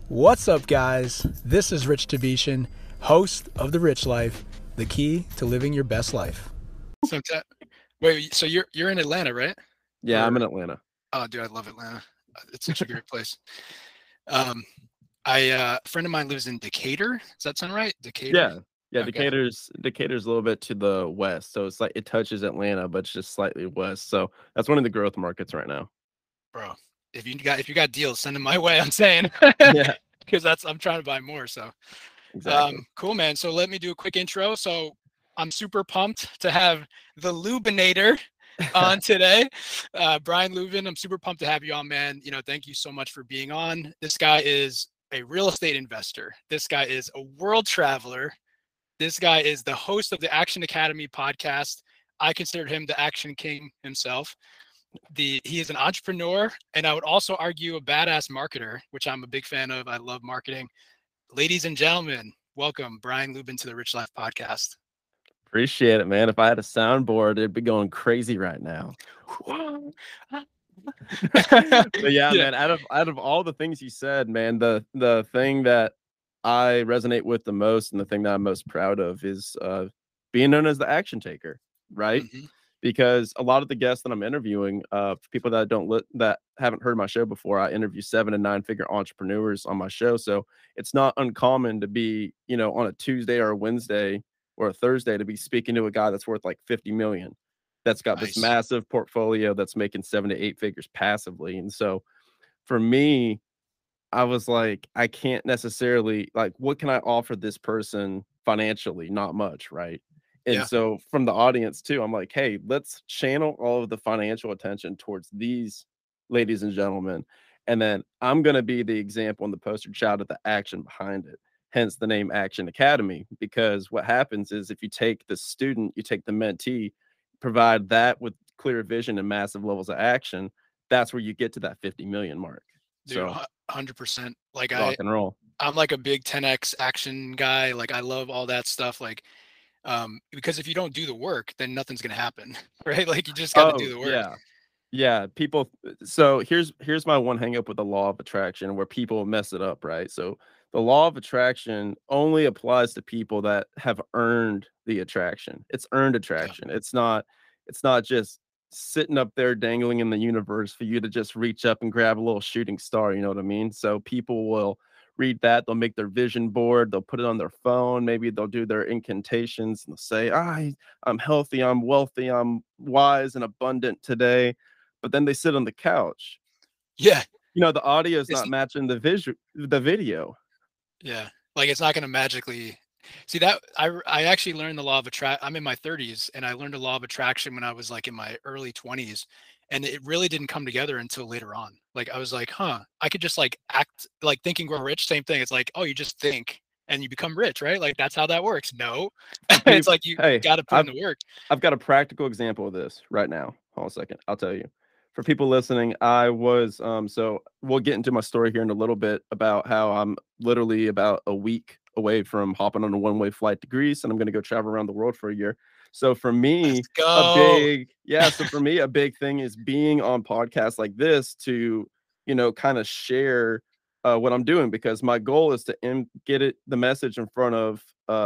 What's up, guys? This is Rich Tabishan, host of The Rich Life, the key to living your best life. Wait, so you're in Atlanta, right? Yeah, I'm in Atlanta. Oh, dude, I love Atlanta. It's such a great place. A friend of mine lives in Decatur. Does that sound right? Decatur? Yeah, Okay. Decatur's a little bit to the west, so it's like it touches Atlanta, but it's just slightly west. So that's one of the growth markets right now. Bro, if you got deals, send them my way. I'm saying, Yeah, because I'm trying to buy more. So, exactly. cool, man. So let me do a quick intro. So I'm super pumped to have the Lubinator on today. Brian Lubin, I'm super pumped to have you on, man. Thank you so much for being on. This guy is a real estate investor. This guy is a world traveler. This guy is the host of the Action Academy podcast. I consider him the Action King himself. He is an entrepreneur, and I would also argue a badass marketer, which I'm a big fan of. I love marketing. Ladies and gentlemen, welcome Brian Lubin to the Rich Life podcast. Appreciate it, man. If I had a soundboard, it'd be going crazy right now. But yeah, man, out of all the things you said, man, the thing that I resonate with the most and the thing that I'm most proud of is being known as the action taker, right? Mm-hmm. Because a lot of the guests that I'm interviewing, for people that that haven't heard my show before, I interview 7 and 9 figure entrepreneurs on my show. So it's not uncommon to be, on a Tuesday or a Wednesday or a Thursday to be speaking to a guy that's worth like 50 million, that's got this massive portfolio that's making 7 to 8 figures passively. And so for me, I was like, I can't necessarily, like, what can I offer this person financially? Not much, right? And so from the audience too, I'm like, hey, let's channel all of the financial attention towards these ladies and gentlemen. And then I'm going to be the example and the poster child of the action behind it. Hence the name Action Academy, because what happens is if you take the student, you take the mentee, provide that with clear vision and massive levels of action, that's where you get to that 50 million mark. Dude, so 100%. Like rock and roll. I'm like a big 10x action guy. Like I love all that stuff. Like, because if you don't do the work, then nothing's gonna happen, right? Like you just got to do the work. Yeah. People. So here's my one hang up with the law of attraction, where people mess it up, right? So the law of attraction only applies to people that have earned the attraction. It's earned attraction. It's not just sitting up there dangling in the universe for you to just reach up and grab a little shooting star. You know what I mean? So people will read that, they'll make their vision board, they'll put it on their phone, maybe they'll do their incantations and they'll say, I'm healthy, I'm wealthy, I'm wise and abundant today. But then they sit on the couch. Yeah. The audio is not matching the video. Yeah. Like it's not going to magically see that. I actually learned the law of attraction. I'm in my 30s and I learned the law of attraction when I was like in my early 20s. And it really didn't come together until later on. Like I was like, I could just like act like Think and Grow Rich. Same thing. It's like, oh, you just think and you become rich, right? Like that's how that works. No, it's like you got to put in the work. I've got a practical example of this right now. Hold on a second. I'll tell you. For people listening, I was so we'll get into my story here in a little bit about how I'm literally about a week away from hopping on a one-way flight to Greece, and I'm going to go travel around the world for a year. So for me, a big thing is being on podcasts like this to, kind of share what I'm doing, because my goal is to get the message in front of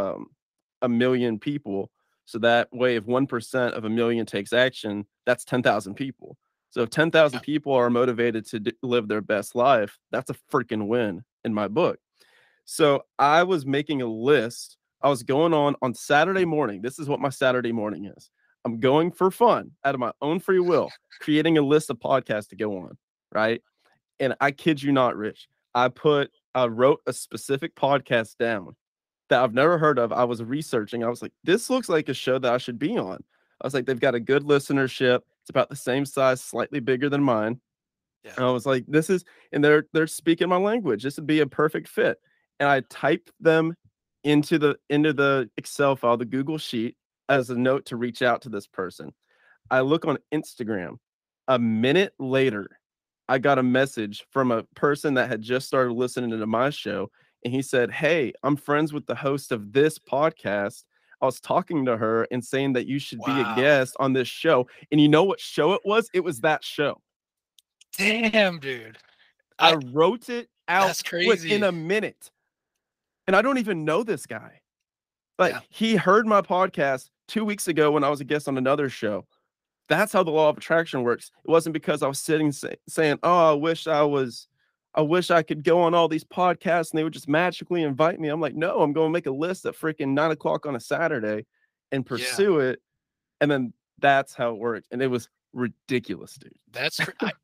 1 million people. So that way, if 1% of 1 million takes action, that's 10,000 people. So if 10,000 people are motivated to live their best life, that's a freaking win in my book. So I was making a list. I was going on Saturday morning. This is what my Saturday morning is. I'm going for fun out of my own free will, creating a list of podcasts to go on, right? And I kid you not, Rich, I wrote a specific podcast down that I've never heard of. I was researching. I was like, this looks like a show that I should be on. I was like, they've got a good listenership. It's about the same size, slightly bigger than mine. Yeah. And I was like, and they're speaking my language. This would be a perfect fit. And I typed them into the Excel file, the Google Sheet, as a note to reach out to this person. I look on Instagram. A minute later, I got a message from a person that had just started listening to my show. And he said, hey, I'm friends with the host of this podcast. I was talking to her and saying that you should be a guest on this show. And you know what show it was? It was that show. Damn, dude. I wrote it out That's crazy. within a minute. And I don't even know this guy. Like, Yeah. he heard my podcast 2 weeks ago when I was a guest on another show. That's how the law of attraction works. It wasn't because I was sitting saying, "Oh, I wish I could go on all these podcasts and they would just magically invite me." I'm like, "No, I'm going to make a list at freaking 9 o'clock on a Saturday and Yeah. pursue it." And then that's how it worked. And it was ridiculous, dude. That's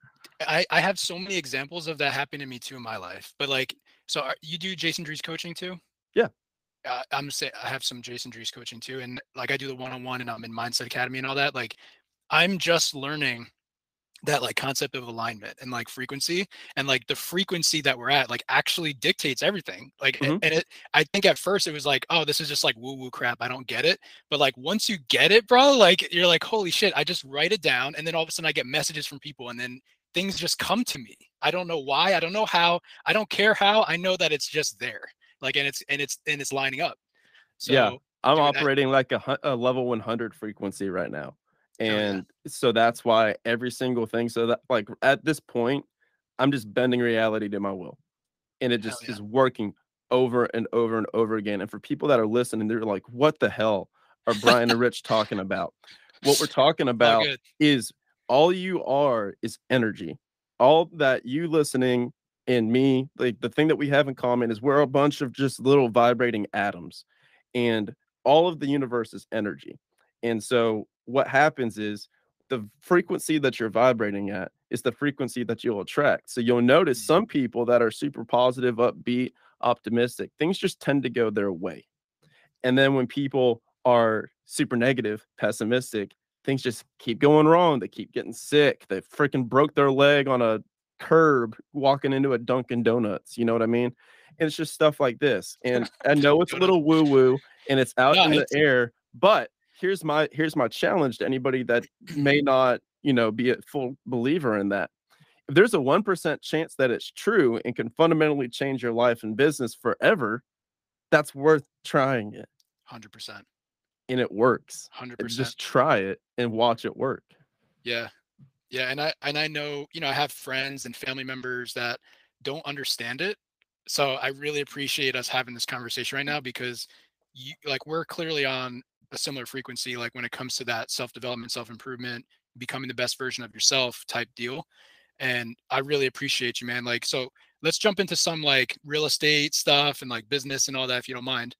I have so many examples of that happening to me too in my life. But like, so you do Jason Drees coaching too? Yeah. I'm saying I have some Jason Drees coaching too, and like I do the one-on-one, and I'm in Mindset Academy and all that. Like, I'm just learning that like concept of alignment and like frequency, and like the frequency that we're at like actually dictates everything. Like, Mhm. and I think at first it was like, oh, this is just like woo-woo crap, I don't get it. But like once you get it, bro, like you're like, holy shit, I just write it down, and then all of a sudden I get messages from people, and then things just come to me. I don't know why, I don't know how, I don't care how, I know that it's just there. Like, and it's lining up. Yeah. So I'm dude, operating like a level 100 frequency right now. hell yeah. And so that's why every single thing, so that like at this point, I'm just bending reality to my will. And it Hell just yeah. is working over and over and over again. And for people that are listening, they're like, "What the hell are Brian and Rich talking about?" What we're talking All about good. is all you are is energy. All that you listening and me, like the thing that we have in common is we're a bunch of just little vibrating atoms. And all of the universe is energy. And so what happens is the frequency that you're vibrating at is the frequency that you'll attract. So you'll notice some people that are super positive, upbeat, optimistic, things just tend to go their way. And then when people are super negative, pessimistic, things just keep going wrong. They keep getting sick. They freaking broke their leg on a curb walking into a Dunkin' Donuts. You know what I mean? And it's just stuff like this. And I know it's a little woo woo and it's out No, in the it's air, but here's my challenge to anybody that may not, be a full believer in that. If there's a 1% chance that it's true and can fundamentally change your life and business forever, that's worth trying it. 100%. And it works. 100%. Just try it and watch it work. Yeah. Yeah. And I know, I have friends and family members that don't understand it. So I really appreciate us having this conversation right now, because we're clearly on a similar frequency, like when it comes to that self-development, self-improvement, becoming the best version of yourself type deal. And I really appreciate you, man. Like, so let's jump into some like real estate stuff and like business and all that, if you don't mind.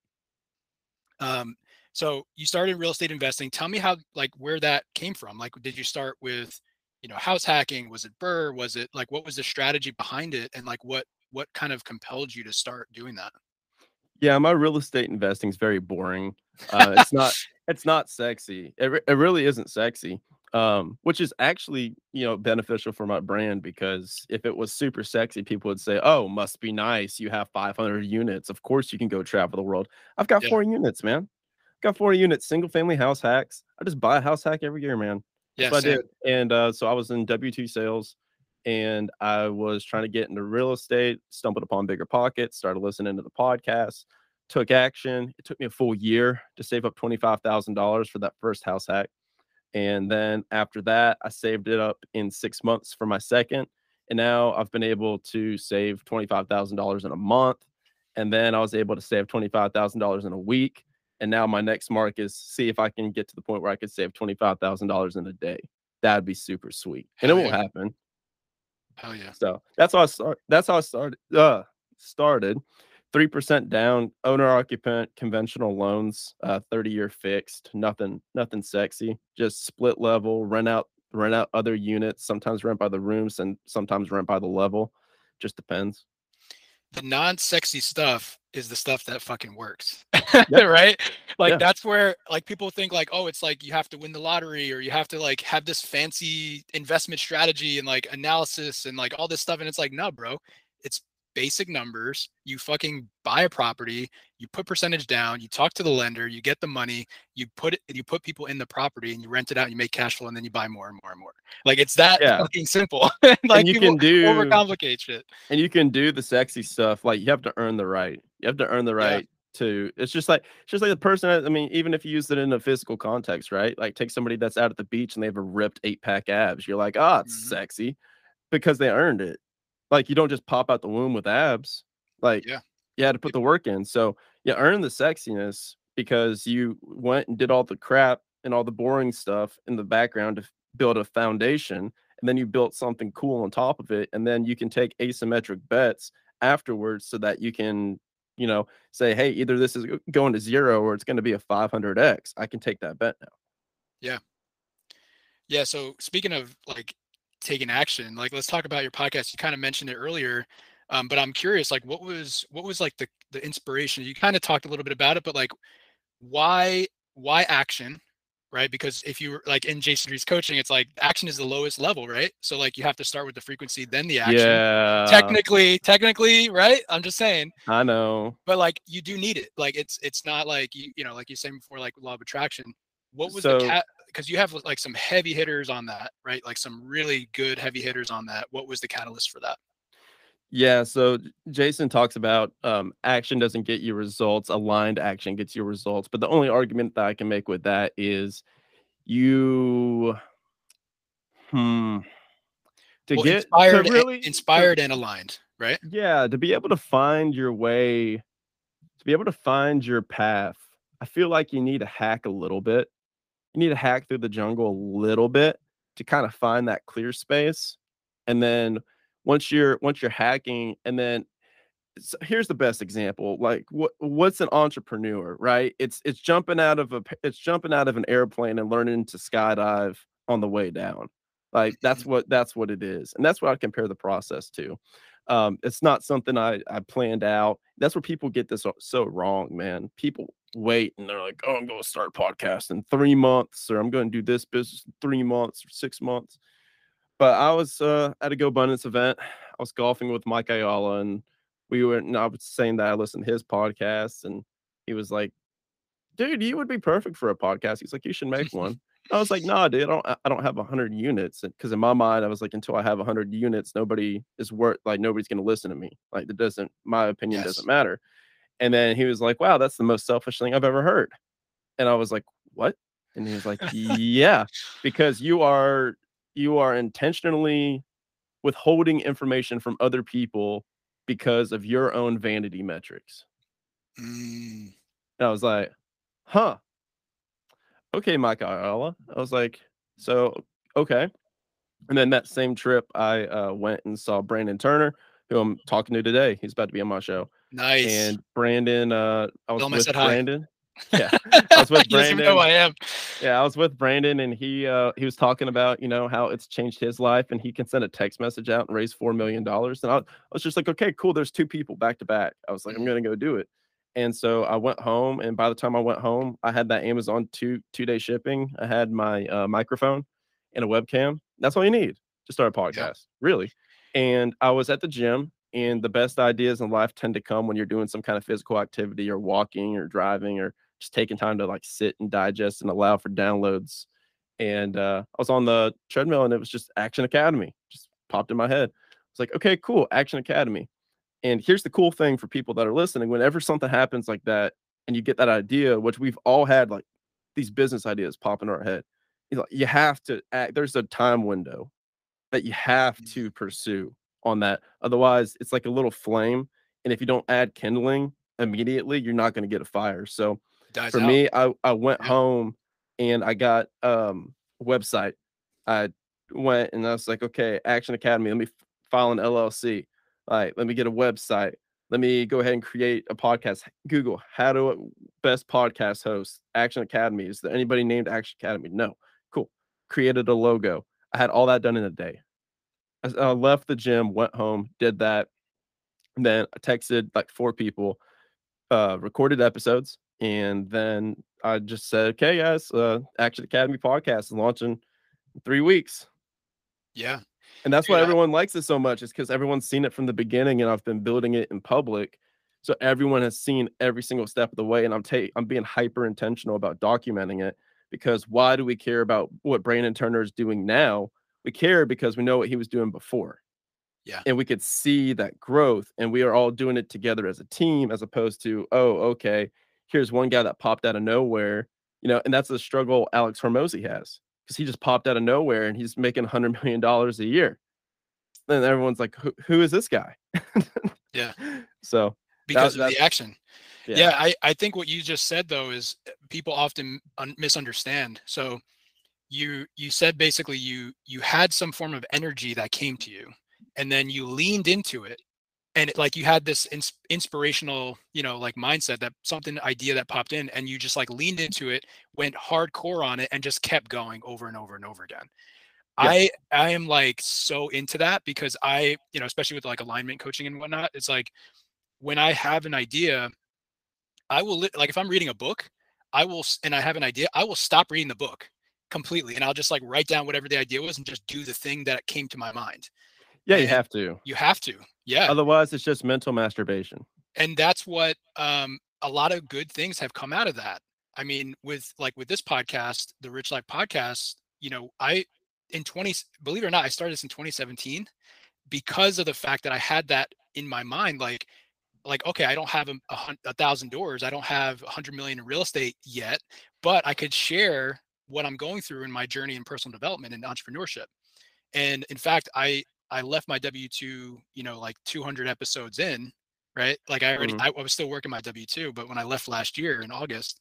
So you started real estate investing. Tell me how, like, where that came from. Like, did you start with, house hacking? Was it Burr? Was it like, what was the strategy behind it? And like, what kind of compelled you to start doing that? Yeah, my real estate investing is very boring. It's not sexy. It really isn't sexy. Which is actually, beneficial for my brand, because if it was super sexy, people would say, "Oh, must be nice. You have 500 units. Of course you can go travel the world." I've got Yeah. 4 units, man. Got 4 units, single family house hacks. I just buy a house hack every year, man. That's Yeah. what I Same. did. And so I was in W2 sales and I was trying to get into real estate, stumbled upon Bigger Pockets, started listening to the podcast, took action. It took me a full year to save up $25,000 for that first house hack. And then after that, I saved it up in 6 months for my second. And now I've been able to save $25,000 in a month. And then I was able to save $25,000 in a week. And now my next mark is see if I can get to the point where I could save $25,000 in a day. That'd be super sweet. And it Hell won't yeah. happen. Hell yeah. So that's how I started. 3% down, owner occupant, conventional loans, 30-year fixed, nothing sexy, just split level, rent out other units, sometimes rent by the rooms and sometimes rent by the level. Just depends. The non-sexy stuff is the stuff that fucking works. Yep. Right? Like, Yeah. that's where like people think like, oh, it's like you have to win the lottery, or you have to like have this fancy investment strategy and like analysis and like all this stuff. And it's like, no, bro, it's basic numbers. You fucking buy a property, you put percentage down, you talk to the lender, you get the money, you put people in the property and you rent it out, and you make cash flow, and then you buy more and more and more. Like, it's that Yeah. fucking simple. Like, you people can do overcomplicate shit. And you can do the sexy stuff. Like, you have to earn the right. You have to earn the right to. It's just like the person. I mean, even if you use it in a physical context, right? Like, take somebody that's out at the beach and they have a ripped 8-pack abs. You're like, oh, it's Mhm. sexy because they earned it. Like, you don't just pop out the womb with abs. Like, Yeah. you had to put the work in. So you earn the sexiness because you went and did all the crap and all the boring stuff in the background to build a foundation, and then you built something cool on top of it, and then you can take asymmetric bets afterwards so that you can, say, hey, either this is going to 0 or it's going to be a 500x. I can take that bet now. Yeah. Yeah. So speaking of like taking action, like let's talk about your podcast. You kind of mentioned it earlier, but I'm curious, like what was like the inspiration? You kind of talked a little bit about it, but like why action? Right? Because if you were like in Jason Reed's coaching, it's like action is the lowest level, right? So like you have to start with the frequency, then the action. Yeah, Technically, right? I'm just saying. I know. But like you do need it. Like it's not like like you said before, like law of attraction. What was So because you have like some heavy hitters on that, right? Like some really good heavy hitters on that. What was the catalyst for that? yeah, so Jason talks about action doesn't get you results, aligned action gets you results. But the only argument that I can make with that is you to Well, get to really inspired and aligned, right? to be able to find your way, to be able to find your path. I feel like you need to hack a little bit. You need to hack through the jungle a little bit to kind of find that clear space. And then once you're hacking, and then here's the best example. Like what's an entrepreneur, right? It's jumping out of an airplane and learning to skydive on the way down. Like that's what it is. And that's what I compare the process to. It's not something I planned out. That's where people get this so wrong, man. People wait and they're like, oh, I'm going to start a podcast in 3 months, or I'm going to do this business in 3 months or 6 months. But I was at a GoBundance event. I was golfing with Mike Ayala, and I was saying that I listened to his podcast, and he was like, dude, you would be perfect for a podcast. He's like, you should make one. I was like, nah, dude, I don't have 100 units. Because in my mind, I was like, until I have 100 units, nobody's going to listen to me. Like, my opinion doesn't matter. And then he was like, wow, that's the most selfish thing I've ever heard. And I was like, what? And he was like, yeah, because you are intentionally withholding information from other people because of your own vanity metrics. And I was like, huh. Okay, Mike Ayala. I was like, so, okay. And then that same trip, I went and saw Brandon Turner, who I'm talking to today. He's about to be on my show. Nice. And Brandon, I was with Brandon. Yeah, I was with Brandon. Know I am. Yeah, I was with Brandon, and he was talking about how it's changed his life, and he can send a text message out and raise $4 million. And I was just like, okay, cool. There's 2 people back to back. I was like, I'm gonna go do it. And so I went home, and by the time I went home, I had that Amazon two-day shipping. I had my microphone and a webcam. That's all you need to start a podcast, really. And I was at the gym, and the best ideas in life tend to come when you're doing some kind of physical activity, or walking, or driving, or just taking time to like sit and digest and allow for downloads. And I was on the treadmill, and it was just Action Academy, just popped in my head. I was like, okay, cool, Action Academy. And here's the cool thing for people that are listening: whenever something happens like that, and you get that idea, which we've all had, like these business ideas pop in our head, you have to act. There's a time window that you have to pursue on that. Otherwise, it's like a little flame, and if you don't add kindling immediately, you're not going to get a fire. So for me, I went home, and I got a website. I went and I was like, okay, Action Academy, let me file an LLC. All right, let me get a website. Let me go ahead and create a podcast. Google how to best podcast host. Action Academy. Is there anybody named Action Academy? No. Cool. Created a logo. I had all that done in a day. I left the gym, went home, did that. And then I texted like 4 people, recorded episodes. And then I just said, okay, guys, Action Academy podcast is launching in 3 weeks. Yeah. And that's why everyone likes it so much, is because everyone's seen it from the beginning, and I've been building it in public. So everyone has seen every single step of the way. And I'm being hyper intentional about documenting it, because why do we care about what Brandon Turner is doing now? We care because we know what he was doing before. Yeah. And we could see that growth, and we are all doing it together as a team, as opposed to, oh, okay, here's one guy that popped out of nowhere, and that's the struggle Alex Hormozi has, because he just popped out of nowhere and he's making $100 million a year. then everyone's like, who is this guy? Yeah. So Because of the that's action. yeah. Yeah, I think what you just said though is people often misunderstand. So you said basically you had some form of energy that came to you, and then you leaned into it, and like you had this inspirational, you know, like mindset, that something idea that popped in, and you just like leaned into it, went hardcore on it, and just kept going over and over and over again. Yeah. I am like so into that, because I, you know, especially with like alignment coaching and whatnot, it's like when I have an idea, I will like if I'm reading a book, and I have an idea, I will stop reading the book completely, and I'll just like write down whatever the idea was and just do the thing that came to my mind. Yeah, you And have to. you have to, yeah. Otherwise, it's just mental masturbation. And that's what a lot of good things have come out of that. I mean, with this podcast, the Rich Life podcast, you know, believe it or not, I started this in 2017 because of the fact that I had that in my mind, like, okay, I don't have 1,000 doors, I don't have 100 million in real estate yet, but I could share what I'm going through in my journey in personal development and entrepreneurship. And in fact, I left my W2, you know, like 200 episodes in, right? Like I was still working my W2, but when I left last year in August,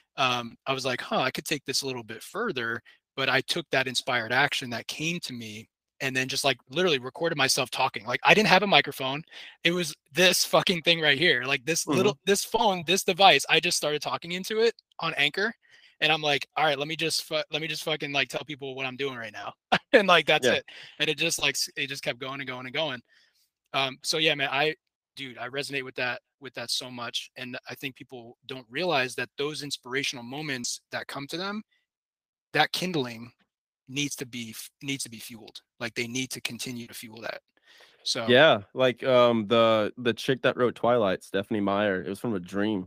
I was like, I could take this a little bit further. But I took that inspired action that came to me, and then just like literally recorded myself talking. Like I didn't have a microphone. It was this fucking thing right here. Like this this phone, this device, I just started talking into it on Anchor. And I'm like, all right, let me just fucking like tell people what I'm doing right now. And like, that's it. And it just kept going and going and going. So yeah, man, I resonate with that so much. And I think people don't realize that those inspirational moments that come to them, that kindling needs to be fueled. Like they need to continue to fuel that. So yeah, like the chick that wrote Twilight, Stephanie Meyer, it was from a dream.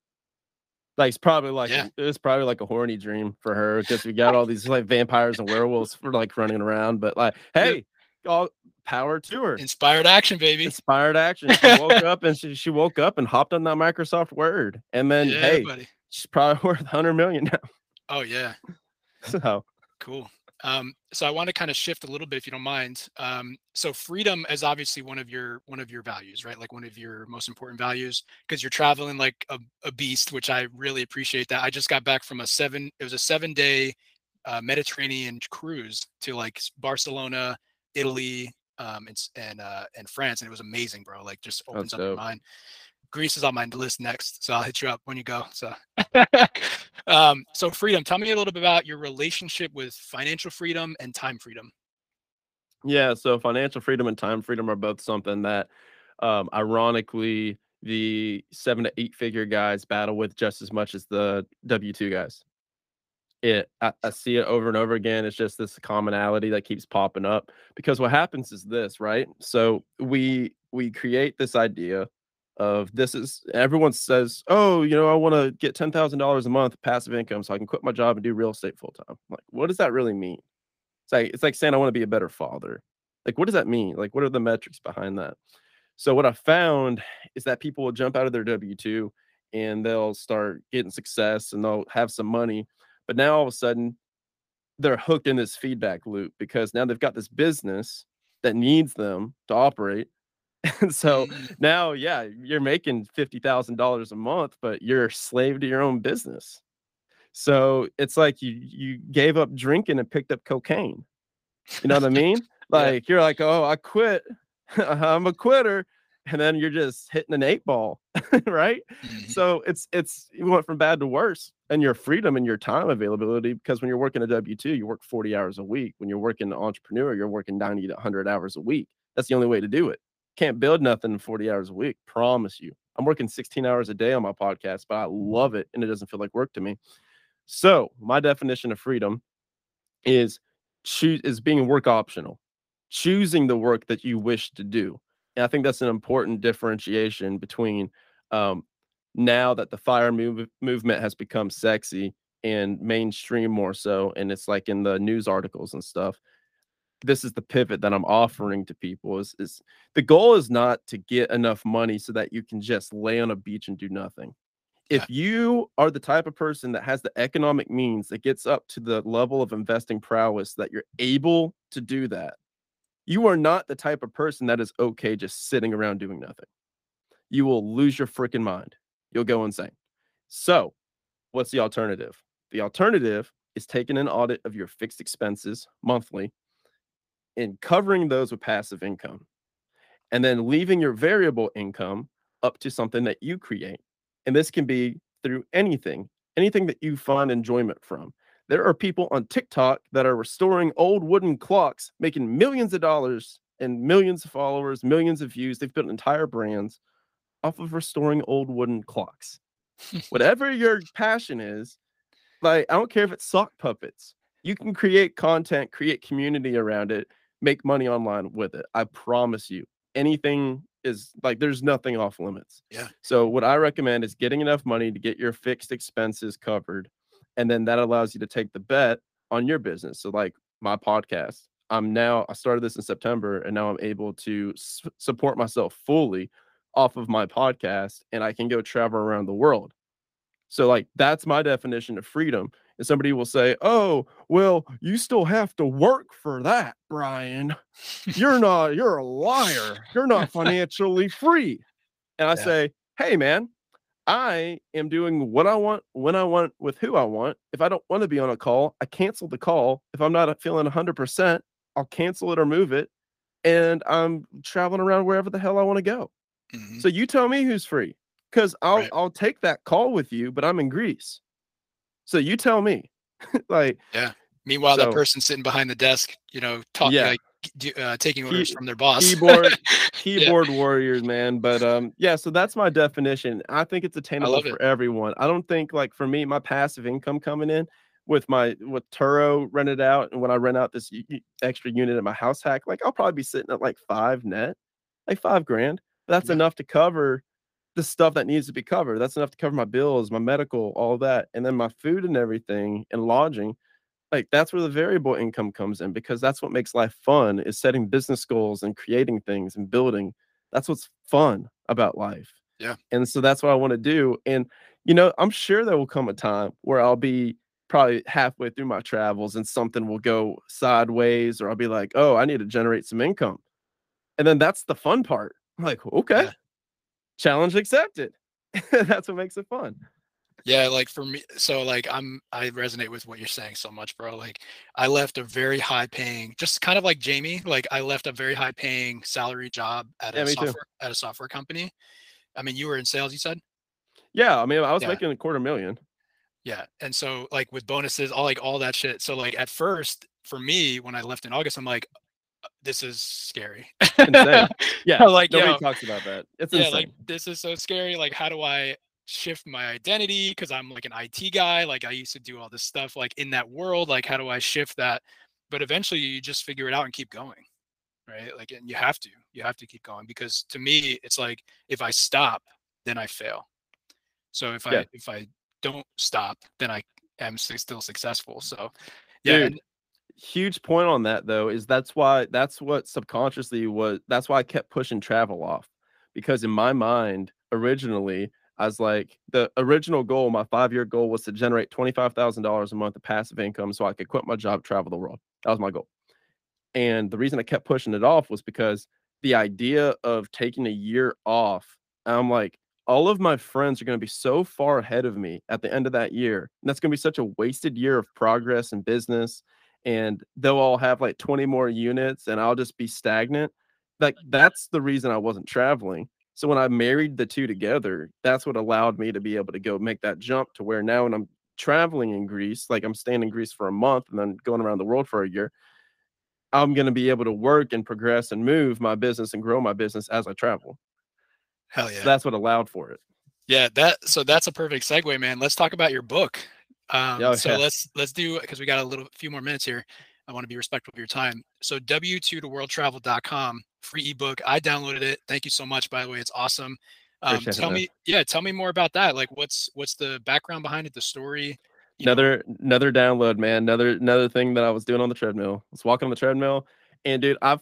Like it's probably like a horny dream for her, because we got all these like vampires and werewolves for like running around. But like, hey, all power to her. Inspired action, baby. Inspired action. She woke up and she woke up and hopped on that Microsoft Word, and then hey, buddy, she's probably worth 100 million now. Oh yeah. So cool. So I want to kind of shift a little bit, if you don't mind. So freedom is obviously one of your values, right? Like one of your most important values, because you're traveling like a beast, which I really appreciate that. I just got back from a 7-day Mediterranean cruise to like Barcelona, Italy, and France, and it was amazing, bro. Like just opens up your mind. Greece is on my list next, so I'll hit you up when you go. So, so freedom. Tell me a little bit about your relationship with financial freedom and time freedom. Yeah, so financial freedom and time freedom are both something that, ironically, the 7 to 8 figure guys battle with just as much as the W2 guys. I see it over and over again. It's just this commonality that keeps popping up, because what happens is this, right? So we create this idea of everyone says, oh, you know, I want to get $10,000 a month passive income so I can quit my job and do real estate full time. Like, what does that really mean? It's like saying I want to be a better father. Like, what does that mean? Like, what are the metrics behind that? So what I found is that people will jump out of their W2 and they'll start getting success and they'll have some money. But now all of a sudden they're hooked in this feedback loop, because now they've got this business that needs them to operate. And so now, yeah, you're making $50,000 a month, but you're a slave to your own business. So it's like you gave up drinking and picked up cocaine. You know what I mean? Like you're like, oh, I quit. I'm a quitter. And then you're just hitting an 8 ball, right? So it's you went from bad to worse, and your freedom and your time availability, because when you're working a W2, you work 40 hours a week. When you're working an entrepreneur, you're working 90 to 100 hours a week. That's the only way to do it. Can't build nothing in 40 hours a week. Promise you. I'm working 16 hours a day on my podcast, but I love it, and it doesn't feel like work to me. So my definition of freedom is being work optional, choosing the work that you wish to do. And I think that's an important differentiation between now that the FIRE movement has become sexy and mainstream more so, and it's like in the news articles and stuff. This is the pivot that I'm offering to people is the goal is not to get enough money so that you can just lay on a beach and do nothing. If you are the type of person that has the economic means that gets up to the level of investing prowess that you're able to do that, You are not the type of person that is okay just sitting around doing nothing. You will lose your freaking mind. You'll go insane. So, what's the alternative? The alternative is taking an audit of your fixed expenses monthly and covering those with passive income, and then leaving your variable income up to something that you create. And this can be through anything that you find enjoyment from. There are people on TikTok that are restoring old wooden clocks, making millions of dollars and millions of followers, millions of views. They've built entire brands off of restoring old wooden clocks. Whatever your passion is, like, I don't care if it's sock puppets. You can create content, create community around it, make money online with it. I promise you. Anything is like, there's nothing off limits. Yeah. So what I recommend is getting enough money to get your fixed expenses covered. And then that allows you to take the bet on your business. So like my podcast, I started this in September, and now I'm able to support myself fully off of my podcast, and I can go travel around the world. So like, that's my definition of freedom. And somebody will say, oh, well, you still have to work for that, Brian. You're a liar. You're not financially free. And I say, hey, man, I am doing what I want, when I want, with who I want. If I don't want to be on a call, I cancel the call. If I'm not feeling 100%, I'll cancel it or move it. And I'm traveling around wherever the hell I want to go. Mm-hmm. So you tell me who's free, because I'll take that call with you, but I'm in Greece. So you tell me. Like, yeah. Meanwhile, that person sitting behind the desk, talking, like taking orders from their boss. Keyboard warriors, man. But so that's my definition. I think it's attainable for everyone. I don't think, like, for me, my passive income coming in with Turo rented out, and when I rent out this extra unit at my house hack, like, I'll probably be sitting at like $5 net, like $5,000. But that's enough to cover the stuff that needs to be covered. That's enough to cover my bills, my medical, all that, and then my food and everything and lodging. Like, that's where the variable income comes in, because that's what makes life fun, is setting business goals and creating things and building. That's what's fun about life. Yeah. And so that's what I want to do. And, I'm sure there will come a time where I'll be probably halfway through my travels and something will go sideways, or I'll be like, oh, I need to generate some income. And then that's the fun part. I'm like, okay, challenge accepted. That's what makes it fun. Yeah, like for me, so like I resonate with what you're saying so much, bro. Like, I left a very high paying, just kind of like Jamie, like I left a very high paying salary job at a software company. I mean, you were in sales, you said? Yeah, I mean, I was making $250,000. Yeah. And so like with bonuses, all that shit. So like at first for me, when I left in August, I'm like, this is scary. Insane. Yeah. Like, nobody talks about that. It's insane. Like, this is so scary. Like, how do I shift my identity? Because I'm like an IT guy. Like, I used to do all this stuff like in that world. Like, how do I shift that? But eventually you just figure it out and keep going. Right. Like, and you have to keep going, because to me, it's like, if I stop, then I fail. So if I don't stop, then I am still successful. So yeah. Dude, huge point on that, though, is that's what subconsciously was. That's why I kept pushing travel off, because in my mind, originally, I was like, the original goal, my 5-year goal, was to generate $25,000 a month of passive income so I could quit my job, travel the world. That was my goal. And the reason I kept pushing it off was because the idea of taking a year off, I'm like, all of my friends are going to be so far ahead of me at the end of that year. And that's going to be such a wasted year of progress and business. And they'll all have like 20 more units and I'll just be stagnant. Like, that's the reason I wasn't traveling. So when I married the two together, that's what allowed me to be able to go make that jump to where now when I'm traveling in Greece, like I'm staying in Greece for a month and then going around the world for a year, I'm going to be able to work and progress and move my business and grow my business as I travel. Hell yeah. So that's what allowed for it. Yeah. So that's a perfect segue, man. Let's talk about your book. Let's do, because we got a few more minutes here. I want to be respectful of your time. So w2toworldtravel.com, free ebook. I downloaded it. Thank you so much, by the way. It's awesome. Tell me more about that. Like, what's the background behind it, the story? Another download, man. Another thing that I was doing on the treadmill. I was walking on the treadmill, and dude, I've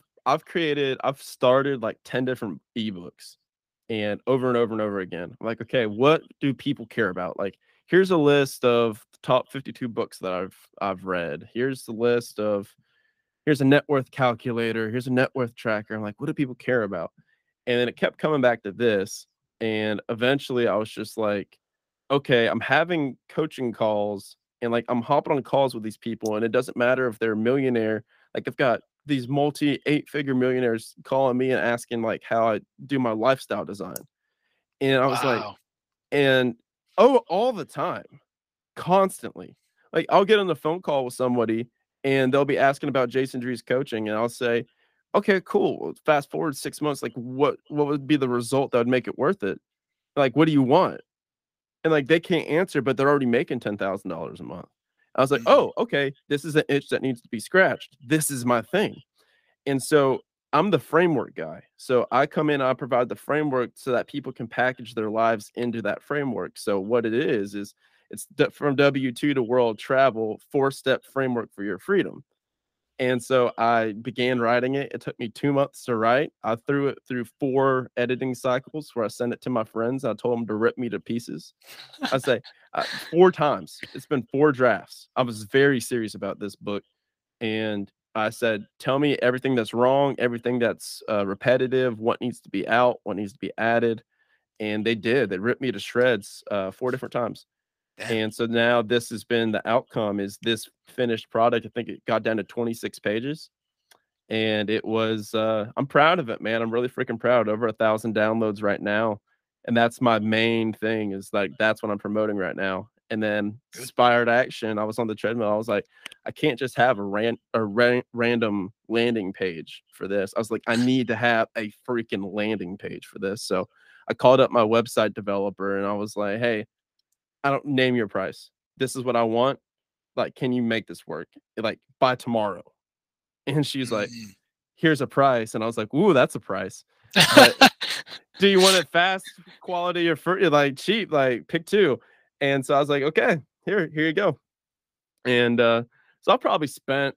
started like 10 different ebooks, and over again. I'm like, okay, what do people care about? Like, here's a list of the top 52 books that I've read. Here's the list of here's a net worth calculator, here's a net worth tracker. I'm like, what do people care about? And then it kept coming back to this. And eventually I was just like, okay, I'm having coaching calls and like I'm hopping on calls with these people, and it doesn't matter if they're a millionaire. Like I've got these multi 8-figure millionaires calling me and asking like how I do my lifestyle design. And I was like, Wow. and oh, all the time, constantly. Like I'll get on the phone call with somebody and they'll be asking about Jason Drees coaching, and I'll say, okay, cool. Fast forward 6 months, like what would be the result that would make it worth it? Like, what do you want? And like they can't answer, but they're already making $10,000 a month. I was like, oh, okay, this is an itch that needs to be scratched. This is my thing. And so I'm the framework guy. So I come in, I provide the framework so that people can package their lives into that framework. So what it is it's from W2 to world travel, 4-step framework for your freedom. And so I began writing it. It took me 2 months to write. I threw it through 4 editing cycles where I sent it to my friends. I told them to rip me to pieces. I say 4 times. It's been 4 drafts. I was very serious about this book. And I said, tell me everything that's wrong, everything that's repetitive, what needs to be out, what needs to be added. And they did. They ripped me to shreds 4 different times. Damn. And so now this has been the outcome is this finished product. I think it got down to 26 pages. And it was, I'm proud of it, man. I'm really freaking proud. Over 1,000 downloads right now. And that's my main thing is like, that's what I'm promoting right now. And then Inspired Action, I was on the treadmill. I was like, I can't just have a random landing page for this. I was like, I need to have a freaking landing page for this. So I called up my website developer and I was like, hey, I don't name your price. This is what I want. Like, can you make this work? Like by tomorrow. And she's like, here's a price. And I was like, ooh, that's a price. But do you want it fast, quality, or free? Like cheap? Like pick 2. And so I was like, okay, here you go. And so I'll probably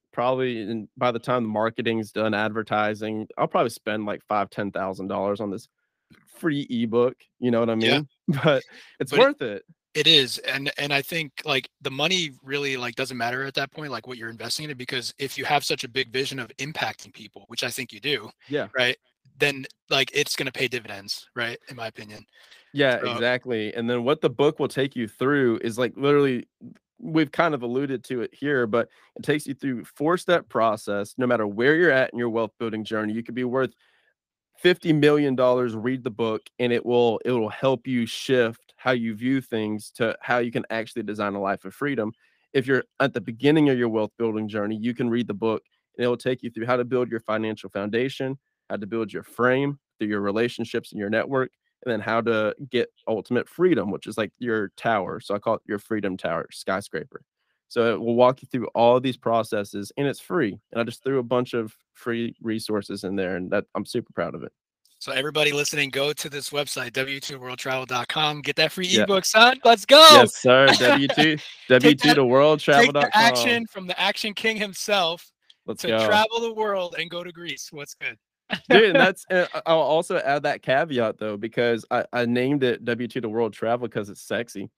by the time the marketing's done, advertising, I'll probably spend like $5,000-$10,000 on this free ebook. You know what I mean? Yeah. But it's worth it. It is. And I think like the money really like doesn't matter at that point, like what you're investing in it, because if you have such a big vision of impacting people, which I think you do, yeah, right, then like it's going to pay dividends, right, in my opinion. Yeah, exactly. And then what the book will take you through is like literally, we've kind of alluded to it here, but it takes you through 4-step process. No matter where you're at in your wealth building journey, you could be worth $50 million. Read the book and it will help you shift how you view things to how you can actually design a life of freedom. If you're at the beginning of your wealth building journey, you can read the book and it will take you through how to build your financial foundation, how to build your frame through your relationships and your network, and then how to get ultimate freedom, which is like your tower. So I call it your freedom tower, skyscraper. So it will walk you through all of these processes and it's free. And I just threw a bunch of free resources in there and that I'm super proud of it. So everybody listening, go to this website, w2worldtravel.com, get that free ebook, son. Let's go. Yes, sir. W2 to worldtravel.com. Take the action from the action king himself. Let's go. Travel the world and go to Greece. What's good? Dude, and I'll also add that caveat though, because I named it W2 to World Travel because it's sexy,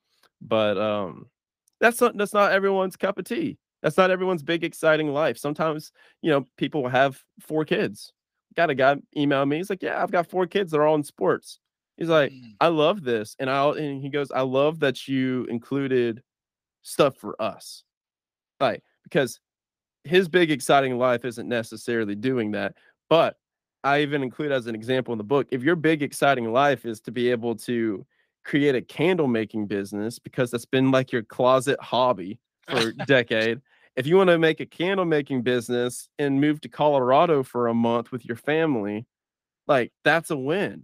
but that's not everyone's cup of tea. That's not everyone's big exciting life. Sometimes people have 4 kids. Got a guy email me. He's like, yeah, I've got 4 kids. They're all in sports. He's like, I love this, and he goes, I love that you included stuff for us, like because his big exciting life isn't necessarily doing that, but I even include as an example in the book, if your big exciting life is to be able to create a candle making business because that's been like your closet hobby for a decade. If you want to make a candle making business and move to Colorado for a month with your family, like that's a win,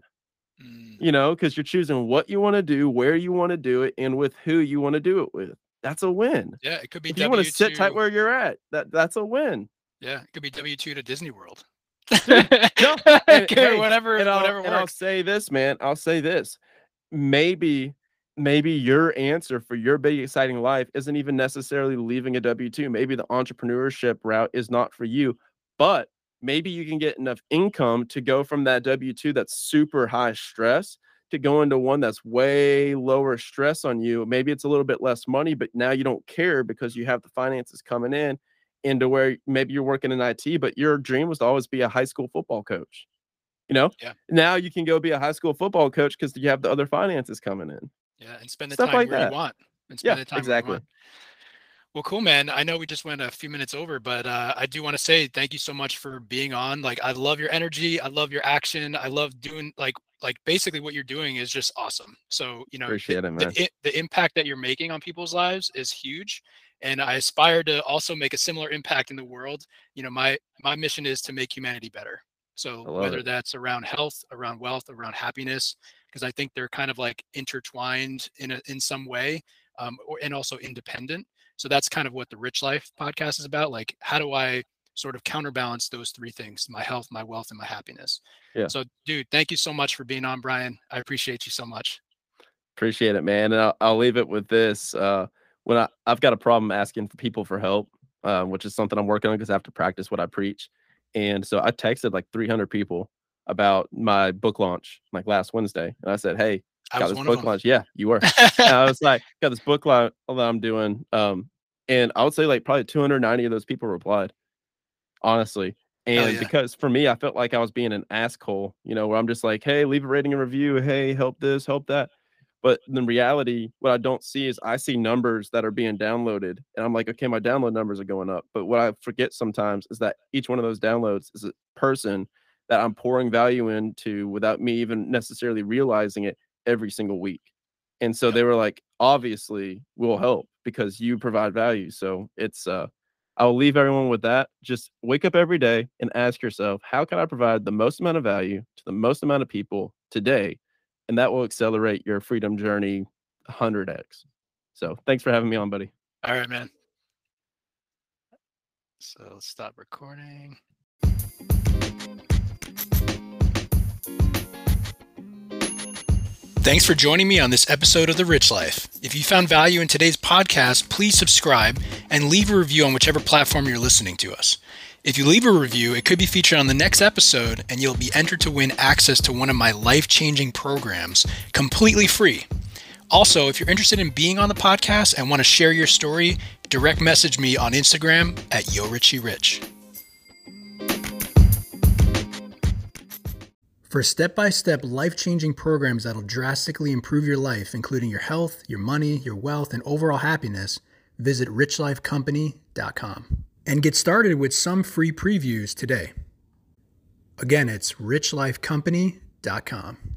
because you're choosing what you want to do, where you want to do it, and with who you want to do it with. That's a win. Yeah, it could be. If you want to sit tight where you're at, that's a win. Yeah, it could be W2 to Disney World. Whatever. And I'll say this, man. I'll say this. Maybe your answer for your big exciting life isn't even necessarily leaving a W2. Maybe the entrepreneurship route is not for you, but maybe you can get enough income to go from that W2 that's super high stress to go into one that's way lower stress on you. Maybe it's a little bit less money, but now you don't care because you have the finances coming in into where maybe you're working in IT, but your dream was to always be a high school football coach. Yeah. Now you can go be a high school football coach because you have the other finances coming in. Yeah. And spend the Stuff time like where that. you want. And spend the time where you Exactly. want. Well, cool, man. I know we just went a few minutes over, but I do want to say thank you so much for being on. Like, I love your energy. I love your action. I love doing like basically what you're doing is just awesome. So, Appreciate it, man. The impact that you're making on people's lives is huge. And I aspire to also make a similar impact in the world. My mission is to make humanity better. So whether that's around health, around wealth, around happiness, because I think they're kind of like intertwined in some way, and also independent. So that's kind of what the Rich Life podcast is about. Like, how do I sort of counterbalance those three things: my health, my wealth, and my happiness? Yeah. So, dude, thank you so much for being on, Brian. I appreciate you so much. Appreciate it, man. And I'll leave it with this. When I've got a problem asking for people for help, which is something I'm working on because I have to practice what I preach. And so I texted like 300 people about my book launch like last Wednesday. And I said, hey, got this book launch. Yeah, you were. And I was like, got this book launch that I'm doing. And I would say like probably 290 of those people replied, honestly. And because for me, I felt like I was being an asshole, where I'm just like, hey, leave a rating and review. Hey, help this, help that. But in reality, what I don't see is I see numbers that are being downloaded. And I'm like, okay, my download numbers are going up. But what I forget sometimes is that each one of those downloads is a person that I'm pouring value into without me even necessarily realizing it every single week. And so they were like, obviously we'll help because you provide value. So it's, I'll leave everyone with that. Just wake up every day and ask yourself, how can I provide the most amount of value to the most amount of people today? And that will accelerate your freedom journey 100x. So thanks for having me on, buddy. All right, man. So let's stop recording. Thanks for joining me on this episode of The Rich Life. If you found value in today's podcast, please subscribe and leave a review on whichever platform you're listening to us. If you leave a review, it could be featured on the next episode and you'll be entered to win access to one of my life-changing programs completely free. Also, if you're interested in being on the podcast and want to share your story, direct message me on Instagram at YoRichieRich. For step-by-step life-changing programs that'll drastically improve your life, including your health, your money, your wealth, and overall happiness, visit richlifecompany.com. And get started with some free previews today. Again, it's richlifecompany.com.